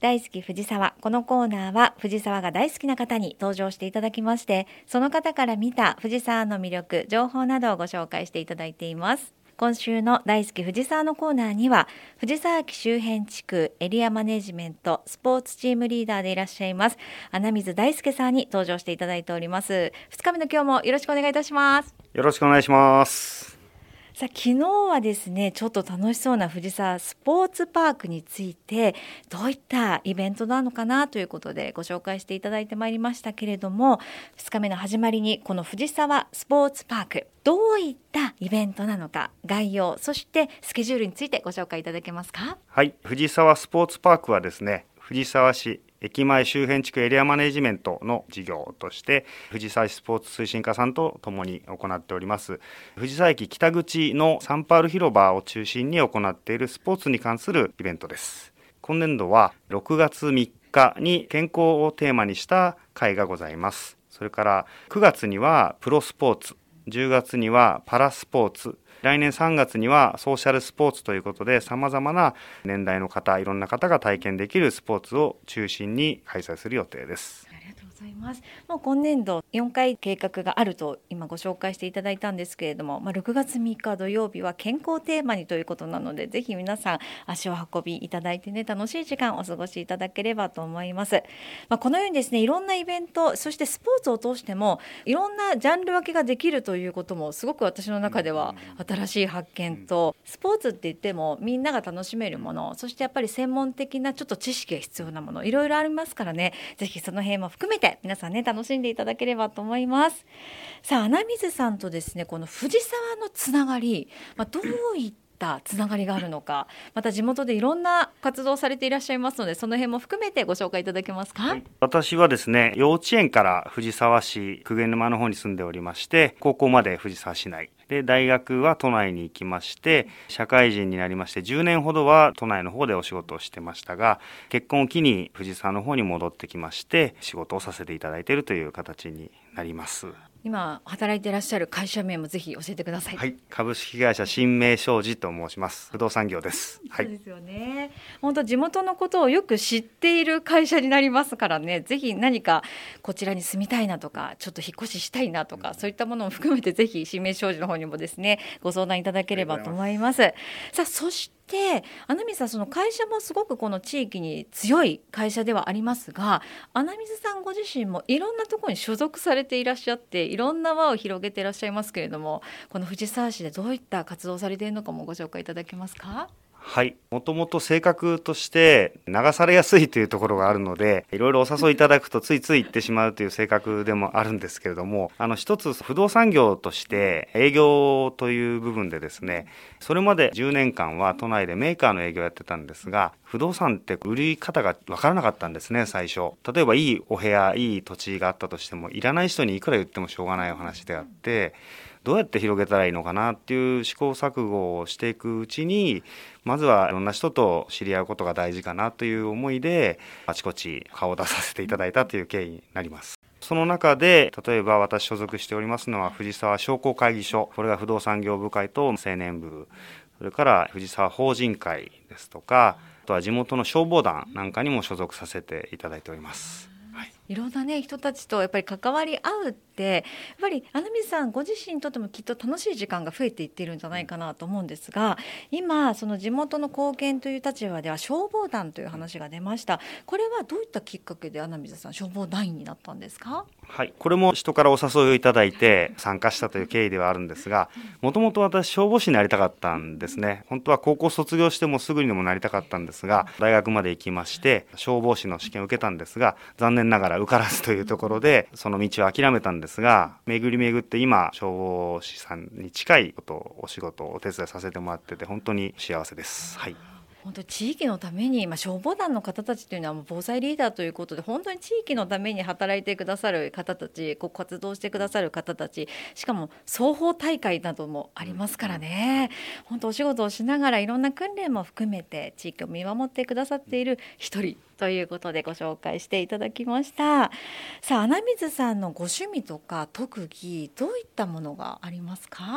大好き藤沢。このコーナーは藤沢が大好きな方に登場していただきまして、その方から見た藤沢の魅力、情報などをご紹介していただいています。今週の大好き藤沢のコーナーには、藤沢駅周辺地区エリアマネジメントスポーツチームリーダーでいらっしゃいます穴水大輔さんに登場していただいております。2日目の今日もよろしくお願いいたします。 よろしくお願いします。 さあ、昨日はですね、ちょっと楽しそうな藤沢スポーツパークについてどういったイベントなのかなということでご紹介していただいてまいりましたけれども、2日目の始まりにこの藤沢スポーツパーク、どういったイベントなのか、概要、そしてスケジュールについてご紹介いただけますか？ はい、藤沢スポーツパークはですね、藤沢市駅前周辺地区エリアマネジメントの事業として藤沢市スポーツ推進課さんとともに行っております。藤沢駅北口のサンパウル広場を中心に行っているスポーツに関するイベントです。今年度は6月3日に健康をテーマにした会がございます。それから9月にはプロスポーツ、10月にはパラスポーツ、来年3月にはソーシャルスポーツということで、様々な年代の方、いろんな方が体験できるスポーツを中心に開催する予定です。 ありがとうございます。もう今年度4回計画があると今ご紹介していただいたんですけれども、6月3日土曜日は健康テーマにということなので、ぜひ皆さん足を運びいただいてね、楽しい時間をお過ごしいただければと思います。このようにですね、いろんなイベント、そしてスポーツを通してもいろんなジャンル分けができるということもすごく私の中では新しい発見と、スポーツって言ってもみんなが楽しめるもの、そしてやっぱり専門的なちょっと知識が必要なもの、いろいろありますからね、ぜひその辺も含めて皆さんね、楽しんでいただければと思います。さあ、穴水さんとですね、この藤沢のつながり、どういったつながりがあるのか、また地元でいろんな活動をされていらっしゃいますので、その辺も含めてご紹介いただけますか？ はい、私はですね、幼稚園から藤沢市鵠沼の方に住んでおりまして、高校まで藤沢市内で、大学は都内に行きまして、社会人になりまして10年ほどは都内の方でお仕事をしてましたが、結婚を機に藤沢の方に戻ってきまして仕事をさせていただいているという形になります。 今働いていらっしゃる会社名もぜひ教えてください。 はい、株式会社新明商事と申します。不動産業です。はい、 そうですよね。本当地元のことをよく知っている会社になりますからね、ぜひ何かこちらに住みたいなとか、ちょっと引っ越ししたいなとか、そういったものも含めてぜひ新明商事の方にもですね、ご相談いただければと思います。さあ、そして穴水さん、その会社もすごくこの地域に強い会社ではありますが、穴水さんご自身もいろんなところに所属されていらっしゃって、いろんな輪を広げていらっしゃいますけれども、この藤沢市でどういった活動をされているのかもご紹介いただけますか？ はい、もともと性格として流されやすいというところがあるので、いろいろお誘いいただくとついつい行ってしまうという性格でもあるんですけれども、一つ不動産業として営業という部分でですね、それまで10年間は都内でメーカーの営業をやってたんですが、不動産って売り方が分からなかったんですね。最初、例えばいいお部屋、いい土地があったとしても、いらない人にいくら言ってもしょうがないお話であって、どうやって広げたらいいのかなっていう試行錯誤をしていくうちに、まずはいろんな人と知り合うことが大事かなという思いで、あちこち顔を出させていただいたという経緯になります。その中で、例えば私所属しておりますのは藤沢商工会議所、これが不動産業部会と青年部、それから藤沢法人会ですとか、あとは地元の消防団なんかにも所属させていただいております。 いろんなね、人たちとやっぱり関わり合うって、やっぱり穴水さんご自身にとってもきっと楽しい時間が増えていっているんじゃないかなと思うんですが、今その地元の貢献という立場では消防団という話が出ました。これはどういったきっかけで穴水さん消防団員になったんですか？ はい、これも人からお誘いをいただいて参加したという経緯ではあるんですが、もともと私消防士になりたかったんですね。本当は高校卒業してもすぐにでもなりたかったんですが、大学まで行きまして消防士の試験を受けたんですが、残念ながら受からずというところでその道を諦めたんですが、巡り巡って今消防士さんに近いことをお仕事をお手伝いさせてもらってて、本当に幸せです。はい、 本当に地域のために、消防団の方たちというのはもう防災リーダーということで、本当に地域のために働いてくださる方たち、活動してくださる方たち、しかも双方大会などもありますからね、本当お仕事をしながらいろんな訓練も含めて地域を見守ってくださっている一人ということでご紹介していただきました。さあ、穴水さんのご趣味とか特技、どういったものがありますか？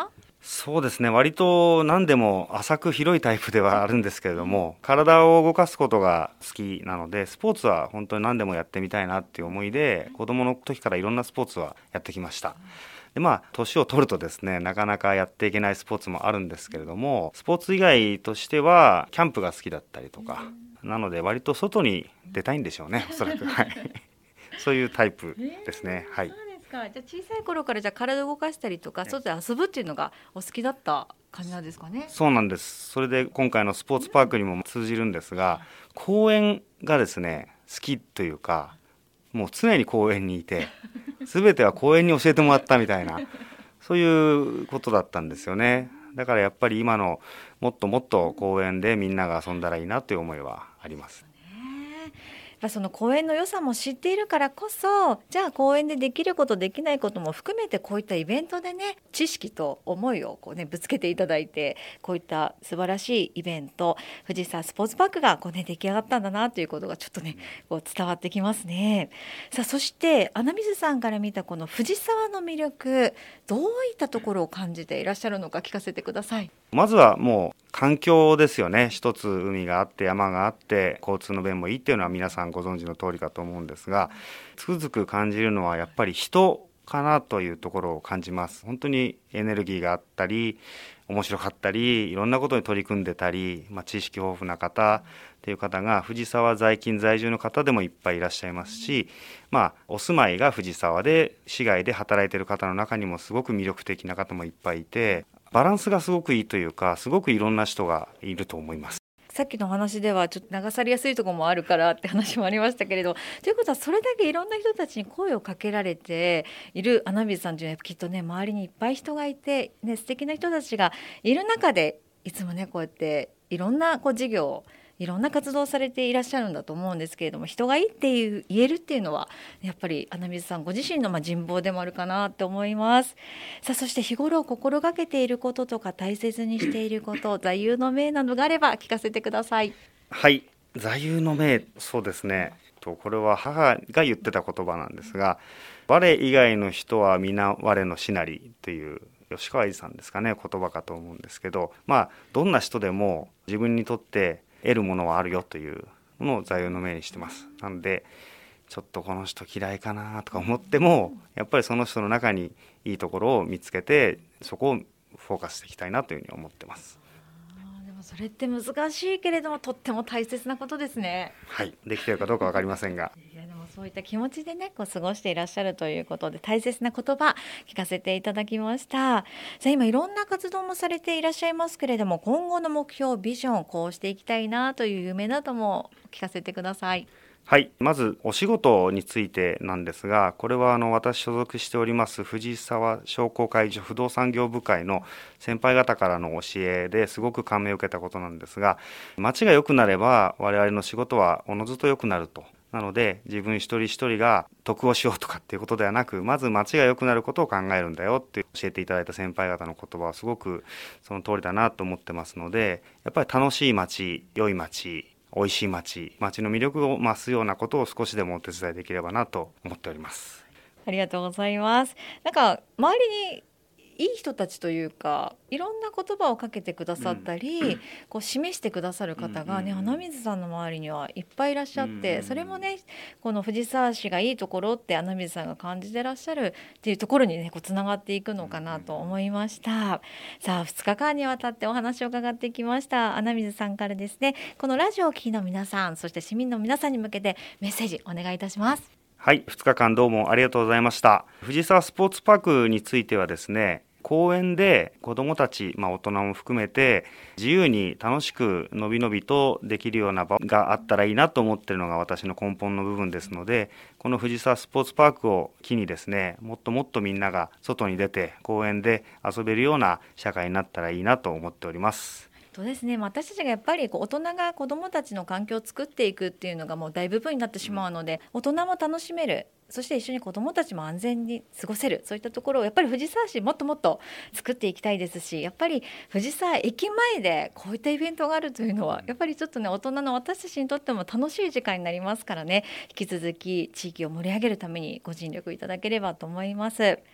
そうですね、割と何でも浅く広いタイプではあるんですけれども、体を動かすことが好きなので、スポーツは本当に何でもやってみたいなっていう思いで、子供の時からいろんなスポーツはやってきました。で年を取るとですね、なかなかやっていけないスポーツもあるんですけれども、スポーツ以外としてはキャンプが好きだったりとか、なので割と外に出たいんでしょうね、おそらく。はい、そういうタイプですね。はい。 そうですか。じゃあ小さい頃からじゃあ体を動かしたりとか外で遊ぶっていうのがお好きだった感じなんですかね。 そうなんです。それで今回のスポーツパークにも通じるんですが、公園がですね好きというか、もう常に公園にいて、全ては公園に教えてもらったみたいな、そういうことだったんですよね。だからやっぱり今のもっともっと公園でみんなが遊んだらいいなという思いはあります。 やっぱその公園の良さも知っているからこそ、じゃあ公園でできることできないことも含めてこういったイベントでね、知識と思いをぶつけていただいて、こういった素晴らしいイベント、藤沢スポーツパークが出来上がったんだなということがちょっとね伝わってきますね。さあ、そして穴水さんから見たこの藤沢の魅力、どういったところを感じていらっしゃるのか聞かせてください。 まずはもう環境ですよね。一つ海があって山があって交通の便もいいっていうのは皆さんご存知の通りかと思うんですが、つくづく感じるのはやっぱり人かなというところを感じます。本当にエネルギーがあったり面白かったり、いろんなことに取り組んでたり、知識豊富な方っていう方が藤沢在勤在住の方でもいっぱいいらっしゃいますし、お住まいが藤沢で市外で働いている方の中にもすごく魅力的な方もいっぱいいて、バランスがすごくいいというか、すごくいろんな人がいると思います。 さっきの話ではちょっと流されやすいところもあるからって話もありましたけれど、ということはそれだけいろんな人たちに声をかけられている穴水さんというのはきっとね、周りにいっぱい人がいて、素敵な人たちがいる中でいつもこうやっていろんな事業をいろんな活動をされていらっしゃるんだと思うんですけれども、人がいいって言えるっていうのはやっぱり穴水さんご自身の人望でもあるかなと思います。さあ、そして日頃心がけていることとか大切にしていること、座右の銘などがあれば聞かせてください。 はい、座右の銘、そうですね、これは母が言ってた言葉なんですが、我以外の人は皆我の師なりという吉川英治さんですかね、言葉かと思うんですけど、どんな人でも自分にとって得るものはあるよというものを座右の銘にしてます。なのでちょっとこの人嫌いかなとか思っても、やっぱりその人の中にいいところを見つけて、そこをフォーカスしていきたいなというふうに思ってます。 でもそれって難しいけれどもとっても大切なことですね。 はい、できているかどうか分かりませんが、 いやでもそういった気持ちで過ごしていらっしゃるということで、大切な言葉聞かせていただきました。さあ、今いろんな活動もされていらっしゃいますけれども、今後の目標、ビジョン、こうしていきたいなという夢なども聞かせてください。 はい、まずお仕事についてなんですが、これは私所属しております藤沢商工会議所不動産業部会の先輩方からの教えですごく感銘を受けたことなんですが、街が良くなれば我々の仕事はおのずと良くなると。なので自分一人一人が得をしようとかっていうことではなく、まず街が良くなることを考えるんだよって教えていただいた先輩方の言葉はすごくその通りだなと思ってますので、やっぱり楽しい街、良い街、美味しい街の魅力を増すようなことを少しでもお手伝いできればなと思っております。 ありがとうございます。周りにいい人たちというか、いろんな言葉をかけてくださったり、示してくださる方が穴水さんの周りにはいっぱいいらっしゃって、それもこの藤沢市がいいところって穴水さんが感じてらっしゃるっていうところにつながっていくのかなと思いました。さあ、2日間にわたってお話を伺ってきました穴水さんからですね、このラジオを聴きの皆さん、そして市民の皆さんに向けてメッセージお願いいたします。 はい、2日間どうもありがとうございました。藤沢スポーツパークについてはですね、公園で子どもたち、大人も含めて自由に楽しくのびのびとできるような場があったらいいなと思っているのが私の根本の部分ですので、この藤沢スポーツパークを機にですね、もっともっとみんなが外に出て公園で遊べるような社会になったらいいなと思っております。 そうですね、私たちがやっぱり大人が子どもたちの環境を作っていくっていうのがもう大部分になってしまうので、大人も楽しめる、そして一緒に子どもたちも安全に過ごせる、そういったところをやっぱり藤沢市もっともっと作っていきたいですし、やっぱり藤沢駅前でこういったイベントがあるというのはやっぱりちょっと大人の私たちにとっても楽しい時間になりますからね、引き続き地域を盛り上げるためにご尽力いただければと思います。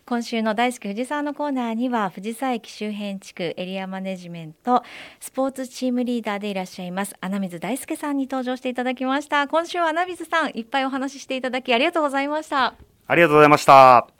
今週の大好き藤沢のコーナーには、藤沢駅周辺地区エリアマネジメントスポーツチームリーダーでいらっしゃいます穴水大輔さんに登場していただきました。今週は穴水さんいっぱいお話ししていただきありがとうございました。 ありがとうございました。